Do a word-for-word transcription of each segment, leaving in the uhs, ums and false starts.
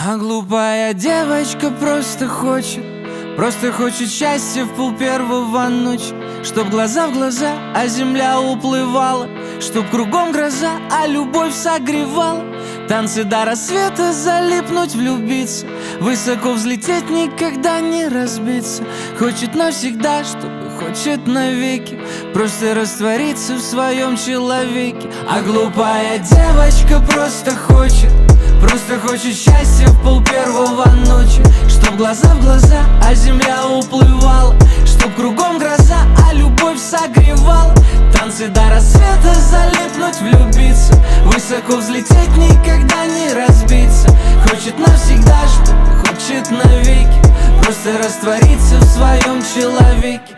А глупая девочка просто хочет, просто хочет счастья в пол первого ночи. Чтоб глаза в глаза, а земля уплывала, чтоб кругом гроза, а любовь согревала. Танцы до рассвета, залипнуть, влюбиться, высоко взлететь, никогда не разбиться. Хочет навсегда, чтобы хочет навеки, просто раствориться в своем человеке. А глупая девочка просто хочет, просто хочет счастья в пол первого ночи. Чтоб глаза в глаза, а земля уплывала, чтоб кругом гроза, а любовь согревала. Танцы до рассвета, залипнуть, влюбиться, высоко взлететь, никогда не разбиться. Хочет навсегда, чтобы хочет навеки, просто раствориться в своем человеке.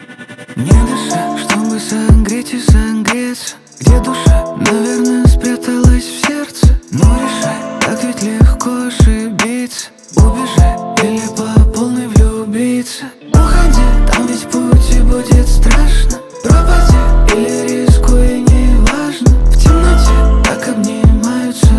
Не дыша, чтобы согреть и согреться. Где душа? Наверное, спряталась в сердце. Но решай, так ведь легко ошибиться. Убежай или по полной влюбиться. Уходи, там ведь путь и будет страшно. Пропади или рискуй, неважно. В темноте так обнимаются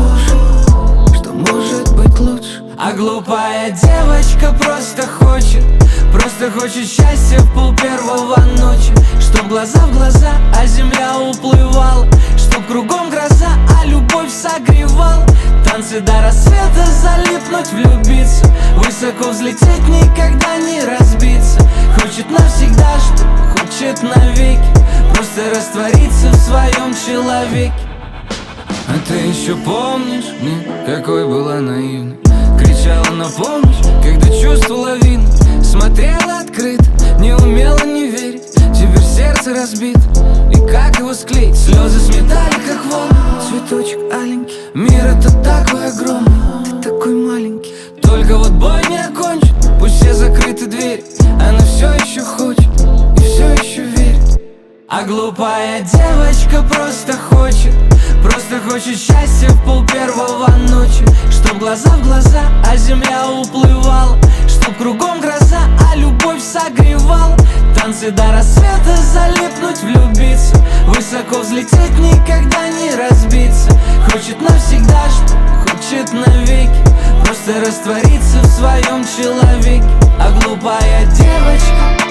души, что может быть лучше. А глупая девочка просто хочет, просто хочет счастья в пол первого ночи. Чтоб глаза в глаза, а земля уплывала, чтоб кругом гроза, а любовь согревала. Танцы до рассвета, залипнуть, влюбиться, высоко взлететь, никогда не разбиться. Хочет навсегда, чтобы хочет навеки, просто раствориться в своем человеке. А ты еще помнишь, мне какой была наивной? Кричала на помощь, когда чувство лавина. Смотрела открыто, не умела не верить. Теперь сердце разбито, и как его склеить? Слезы сметали, как волны. Цветочек аленький, мир это такой огромный, ты такой маленький. Только вот бой не окончен, пусть все закрыты двери. Она все еще хочет и все еще верит. А глупая девочка просто хочет, просто хочет счастья в пол первого ночи. Чтоб глаза в глаза, а земля уплывала, чтоб кругом гроза, а любовь согревала. Танцы до рассвета, залипнуть, влюбиться, высоко взлететь, никогда не разбиться. Хочет навсегда, чтобы хочет навеки, просто раствориться в своем человеке. А глупая девочка